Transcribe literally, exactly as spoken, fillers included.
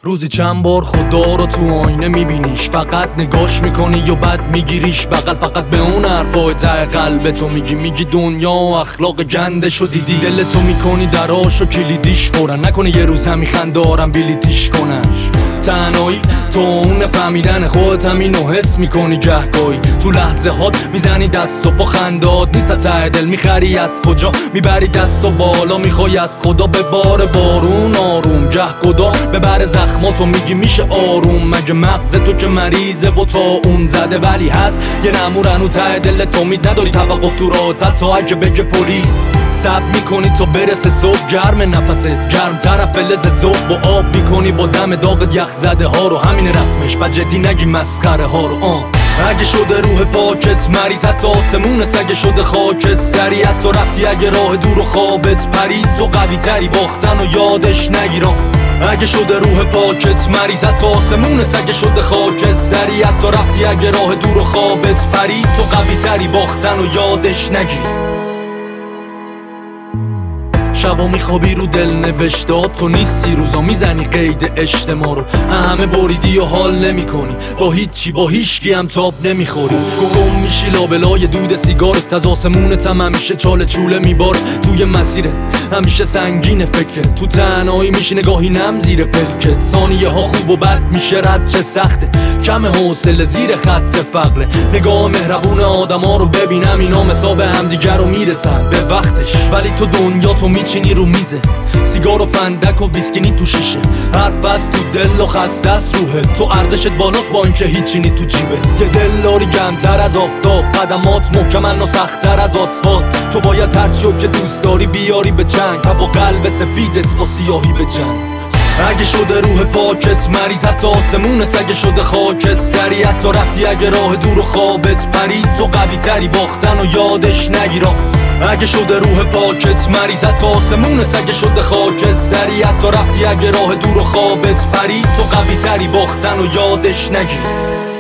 روزی چند بار خدا رو تو آینه میبینیش، فقط نگاش میکنی یا بد میگیریش بغل، فقط به اون حرفای ته قلب تو میگی میگی دنیا و اخلاق گندشو دیدی، دل تو میکنی دراشو کلیدیش فورن، نکنه یه روز همی خندارم بلیتیش کنش. تنهایی تو اون فهمیدن خودت همینو حس میکنی گهگاهی، تو لحظه هات میزنی دست و پا خندات نیست ته دل، میخری از کجا میبری دست و بالا، میخوای از خدا به بار بارون آروم، گه خدا ببر زخماتو میگی میشه آروم، مگه مغز تو که مریضه و تا اون زده ولی هست یه نمورن و ته دلت امید نداری توقف تو راحتت تا اگه بگه پلیس، سب میکنی تا برسه صبح گرم نفست گرم طرف فلز صبح با آب میکنی با دم داغت یخ زده ها رو، همین رسمش و جدی نگی مسخره ها رو. آه اگه شده روح پاکت مریض حتی آسمونت، اگه شده خاک سریعت تو رفتی، اگه راه دور و خوابت پرید تو قوی تری باختن و یادش نگیرم، اگه شده روح پاکت مریض حتی آسمونت، اگه شده خاک سریعت تو رفتی، اگه راه دور و خوابت پرید تو قوی تری باختن و یادش نگیر. شبا میخوابی رو دل نوشتات تو نیستی، روزا میزنی قید اجتماع رو، همه بریدی و حال نمی کنی با هیچی با هیچکی هم تاب نمیخوری، گم میشی لابلای دود سیگارت، از آسمونت هم همیشه چاله چوله میباره، توی مسیره همیشه سنگین فکرت، تو تنهایی میشی نگاهی نم زیر پلکت، ثانیه ها خوب و بد میشه رد چه سخته، کم حوصله زیر خط فقره، نگاه مهربون آدما رو ببینم اینا مثاب همدیگر رو میرسن به وقتش، ولی تو دنیا تو میچینی رو میزه، سیگار و فندک و ویسکینی تو شیشه، حرف از تو دل و خسته از روحه، تو ارزشت بالاست با اینکه هیچی نی تو جیبه، یه دلاری گرمتر از آفتاب، قدمات محکمن و سخت‌تر از آسفالت، تو باید هرچیو که دوست داری بیاری به چنگ، با قلب سفیدت با سیاهی به جنگ. اگه شده روح پاکت مریض حتی آسمونت، اگه شده خاک سریعت تو رفتی، اگه راه دور و خوابت پرید تو قوی تری باختن و یادش نگیرم، اگه شده روح پاکت مریض حتی آسمونت، اگه شده خاک سریعت تو رفتی، اگه راه دور و خوابت پرید تو قوی تری باختن و یادش نگیر.